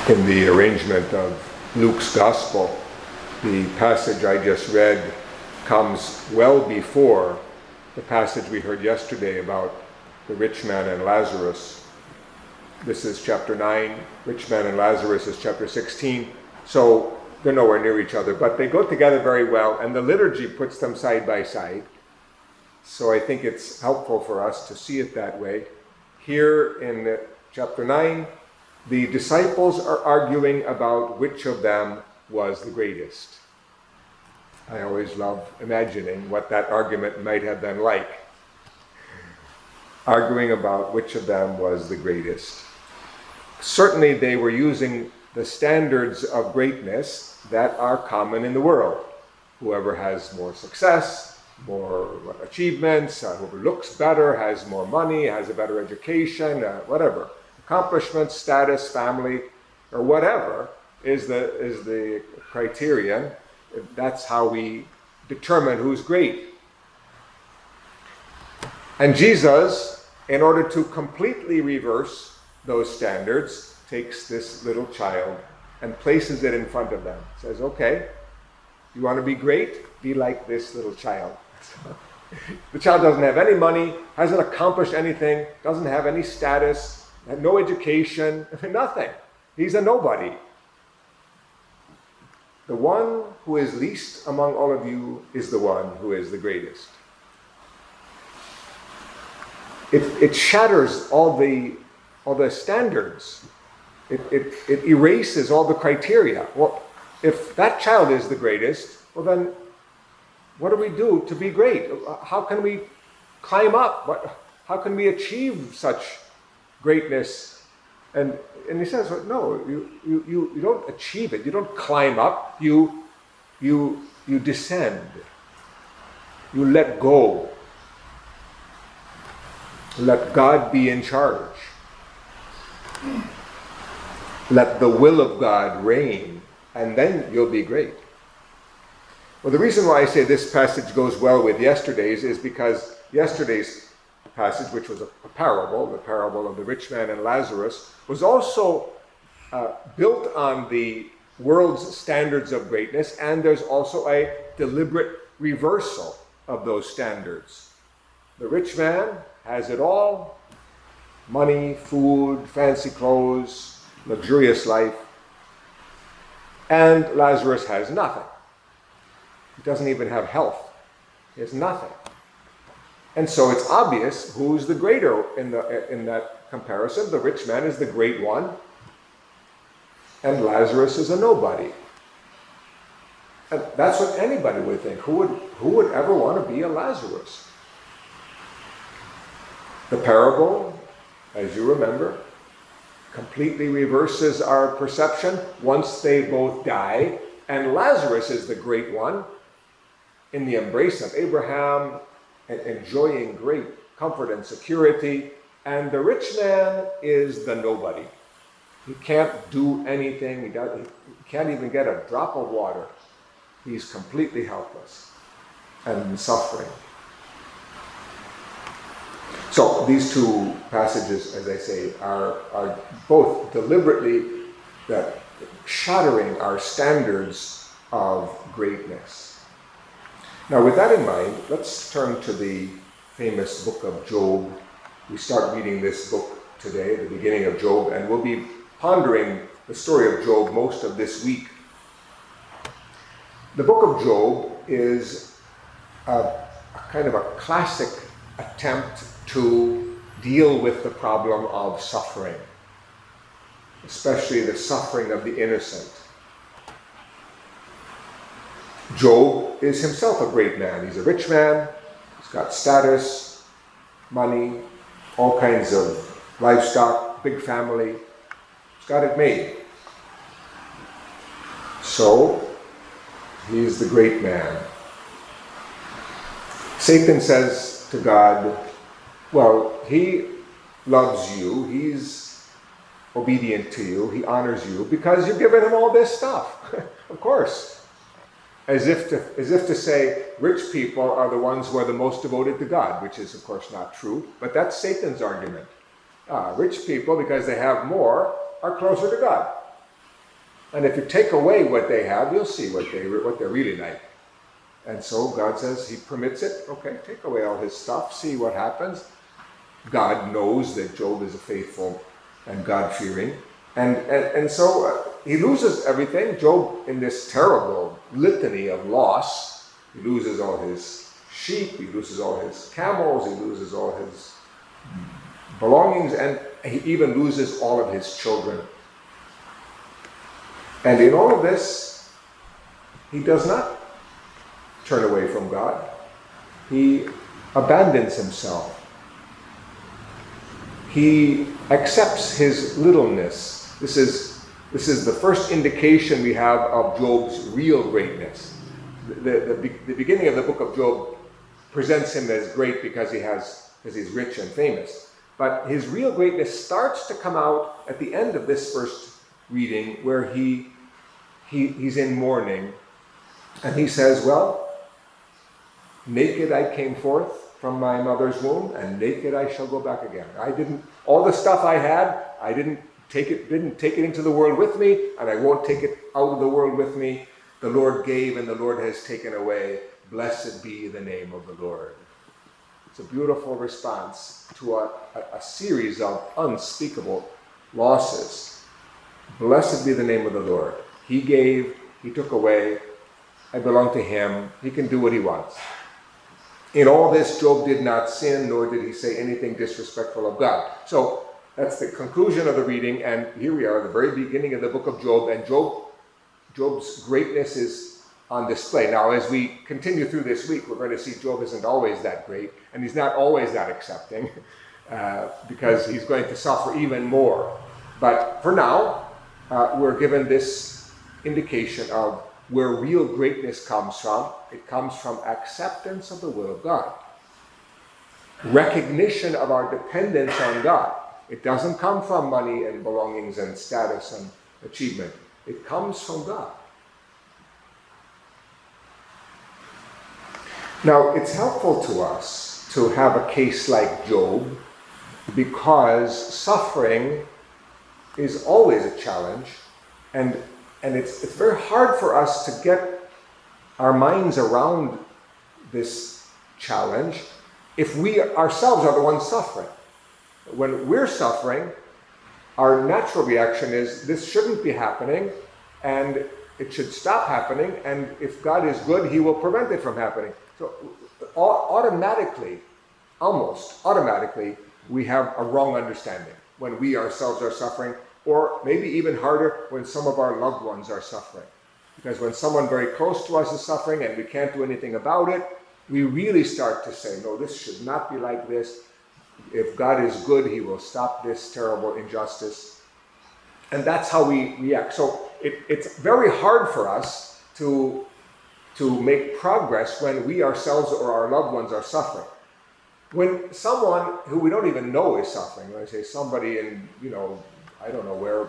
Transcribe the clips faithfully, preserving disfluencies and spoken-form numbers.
In the arrangement of Luke's Gospel, the passage I just read comes well before the passage we heard yesterday about the rich man and Lazarus. This is chapter nine, rich man and Lazarus is chapter sixteen, so they're nowhere near each other, but they go together very well, and the liturgy puts them side by side. So I think it's helpful for us to see it that way. Here in chapter nine, the disciples are arguing about which of them was the greatest. I always love imagining what that argument might have been like. Arguing about which of them was the greatest. Certainly they were using the standards of greatness that are common in the world. Whoever has more success, more achievements, uh, whoever looks better, has more money, has a better education, uh, whatever. Accomplishments, status, family, or whatever is the is the criterion. That's how we determine who's great. And Jesus, in order to completely reverse those standards, takes this little child and places it in front of them. Says, okay, you want to be great? Be like this little child. The child doesn't have any money, hasn't accomplished anything, doesn't have any status, had no education, nothing. He's a nobody. The one who is least among all of you is the one who is the greatest. It, it shatters all the, all the standards. It, it, it erases all the criteria. Well, if that child is the greatest, well then, what do we do to be great? How can we climb up? What, how can we achieve such greatness? And and he says, well, no, you, you, you, you don't achieve it. You don't climb up. You, you, you descend. You let go. Let God be in charge. Let the will of God reign, and then you'll be great. Well, the reason why I say this passage goes well with yesterday's is because yesterday's passage, which was a, a parable, the parable of the rich man and Lazarus, was also uh, built on the world's standards of greatness, and there's also a deliberate reversal of those standards. The rich man has it all: money, food, fancy clothes, luxurious life, and Lazarus has nothing. He doesn't even have health. He has nothing. And so it's obvious who's the greater in the in that comparison. The rich man is the great one, and Lazarus is a nobody. And that's what anybody would think. Who would who would ever want to be a Lazarus? The parable, as you remember, completely reverses our perception once they both die, and Lazarus is the great one in the embrace of Abraham, and enjoying great comfort and security, and the rich man is the nobody. He can't do anything. He, does, he can't even get a drop of water. He's completely helpless and suffering. So these two passages, as I say, are, are both deliberately that shattering our standards of greatness. Now, with that in mind, let's turn to the famous book of Job. We start reading this book today, the beginning of Job, and we'll be pondering the story of Job most of this week. The book of Job is a, a kind of a classic attempt to deal with the problem of suffering, especially the suffering of the innocent. Job is himself a great man. He's a rich man. He's got status, money, all kinds of livestock, big family. He's got it made. So, he's the great man. Satan says to God, well, he loves you. He's obedient to you. He honors you because you've given him all this stuff. Of course. As if to as if to say, rich people are the ones who are the most devoted to God, which is, of course, not true. But that's Satan's argument. Ah, rich people, because they have more, are closer to God. And if you take away what they have, you'll see what, they, what they're really like. And so God says he permits it. Okay, take away all his stuff, see what happens. God knows that Job is a faithful and God-fearing. And, and, and so uh, he loses everything. Job, in this terrible litany of loss, he loses all his sheep, he loses all his camels, he loses all his belongings, and he even loses all of his children. And in all of this, he does not turn away from God. He abandons himself. He accepts his littleness. This is, this is the first indication we have of Job's real greatness. The, the, the beginning of the book of Job presents him as great because he has, because he's rich and famous. But his real greatness starts to come out at the end of this first reading, where he, he he's in mourning, and he says, well, naked I came forth from my mother's womb, and naked I shall go back again. I didn't, all the stuff I had, I didn't take it, didn't take it into the world with me, and I won't take it out of the world with me. The Lord gave, and the Lord has taken away. Blessed be the name of the Lord. It's a beautiful response to a, a, a series of unspeakable losses. Blessed be the name of the Lord. He gave, he took away. I belong to him. He can do what he wants. In all this, Job did not sin, nor did he say anything disrespectful of God. So that's the conclusion of the reading, and here we are at the very beginning of the book of Job, and Job, Job's greatness is on display. Now, as we continue through this week, we're going to see Job isn't always that great, and he's not always that accepting, uh, because he's going to suffer even more. But for now, uh, we're given this indication of where real greatness comes from. It comes from acceptance of the will of God. Recognition of our dependence on God. It doesn't come from money and belongings and status and achievement. It comes from God. Now, it's helpful to us to have a case like Job, because suffering is always a challenge, and And it's, it's very hard for us to get our minds around this challenge if we ourselves are the ones suffering. When we're suffering, our natural reaction is, this shouldn't be happening, and it should stop happening, and if God is good, he will prevent it from happening. So automatically, almost automatically, we have a wrong understanding when we ourselves are suffering. Or maybe even harder, when some of our loved ones are suffering. Because when someone very close to us is suffering and we can't do anything about it, we really start to say, no, this should not be like this. If God is good, he will stop this terrible injustice. And that's how we react. So it, it's very hard for us to, to make progress when we ourselves or our loved ones are suffering. When someone who we don't even know is suffering, when I say somebody in, you know, I don't know where,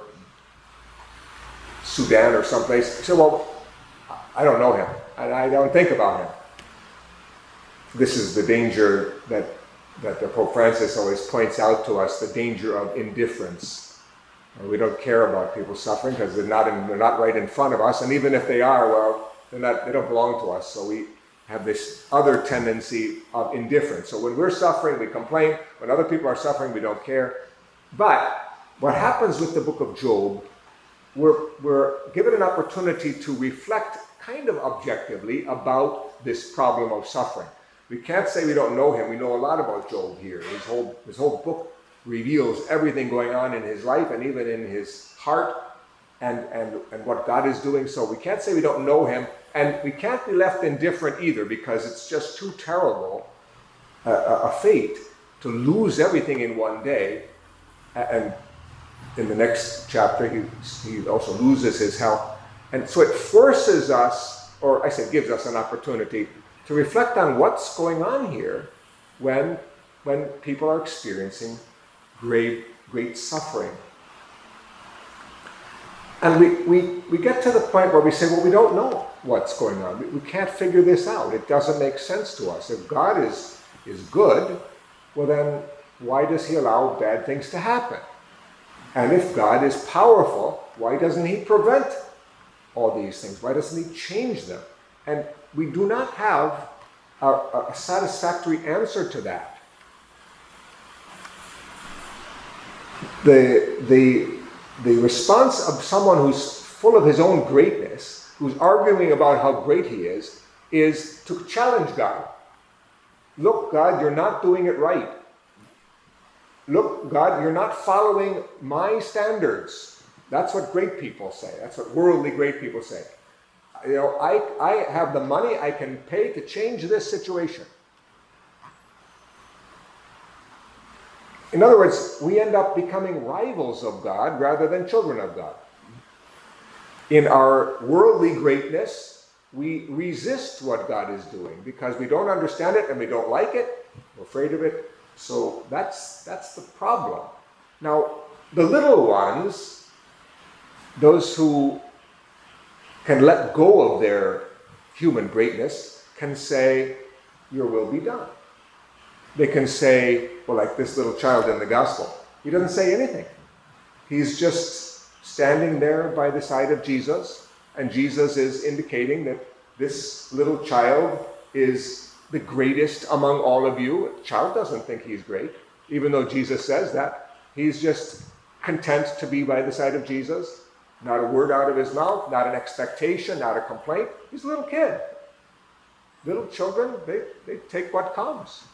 Sudan or someplace. I say, well, I don't know him, and I don't think about him. This is the danger that, that the Pope Francis always points out to us, the danger of indifference. We don't care about people suffering because they're not, in, they're not right in front of us, and even if they are, well, they're not, they don't belong to us, so we have this other tendency of indifference. So when we're suffering, we complain. When other people are suffering, we don't care. But what happens with the book of Job, we're, we're given an opportunity to reflect kind of objectively about this problem of suffering. We can't say we don't know him. We know a lot about Job here. His whole, his whole book reveals everything going on in his life and even in his heart and, and, and what God is doing. So we can't say we don't know him, and we can't be left indifferent either, because it's just too terrible a, a fate to lose everything in one day. And in the next chapter, he, he also loses his health. And so it forces us, or I say gives us an opportunity to reflect on what's going on here when, when people are experiencing great, great suffering. And we, we, we get to the point where we say, well, we don't know what's going on. We, we can't figure this out. It doesn't make sense to us. If God is, is good, well then, why does he allow bad things to happen? And if God is powerful, why doesn't he prevent all these things? Why doesn't he change them? And we do not have a, a satisfactory answer to that. The, the, the response of someone who's full of his own greatness, who's arguing about how great he is, is to challenge God. Look, God, you're not doing it right. Look, God, you're not following my standards. That's what great people say. That's what worldly great people say. You know, I, I have the money I can pay to change this situation. In other words, we end up becoming rivals of God rather than children of God. In our worldly greatness, we resist what God is doing because we don't understand it and we don't like it. We're afraid of it. So that's that's the problem. Now, the little ones, those who can let go of their human greatness, can say, your will be done. They can say, well, like this little child in the gospel, he doesn't say anything. He's just standing there by the side of Jesus, and Jesus is indicating that this little child is the greatest among all of you. The child doesn't think he's great, even though Jesus says that. He's just content to be by the side of Jesus. Not a word out of his mouth, not an expectation, not a complaint. He's a little kid. Little children, they, they take what comes.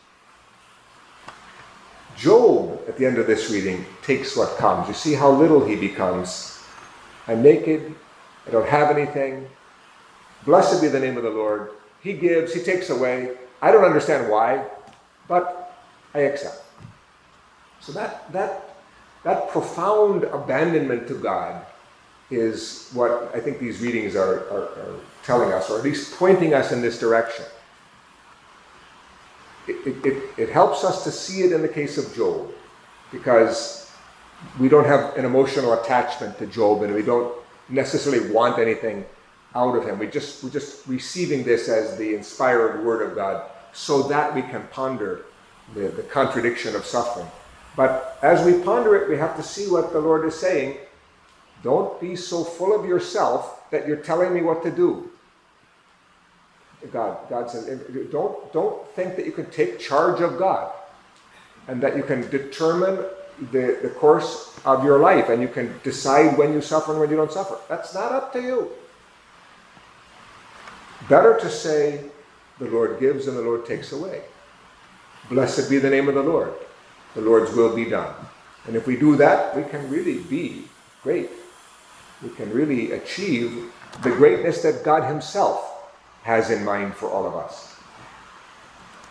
Job, at the end of this reading, takes what comes. You see how little he becomes. I'm naked. I don't have anything. Blessed be the name of the Lord. He gives, he takes away. I don't understand why, but I accept. So that that that profound abandonment to God is what I think these readings are, are, are telling us, or at least pointing us in this direction. It, it, it, it helps us to see it in the case of Job, because we don't have an emotional attachment to Job, and we don't necessarily want anything out of him. We just, we're just receiving this as the inspired word of God so that we can ponder the, the contradiction of suffering. But as we ponder it, we have to see what the Lord is saying. Don't be so full of yourself that you're telling me what to do. God, God says, don't, don't think that you can take charge of God and that you can determine the, the course of your life and you can decide when you suffer and when you don't suffer. That's not up to you. Better to say, the Lord gives and the Lord takes away. Blessed be the name of the Lord. The Lord's will be done. And if we do that, we can really be great. We can really achieve the greatness that God himself has in mind for all of us.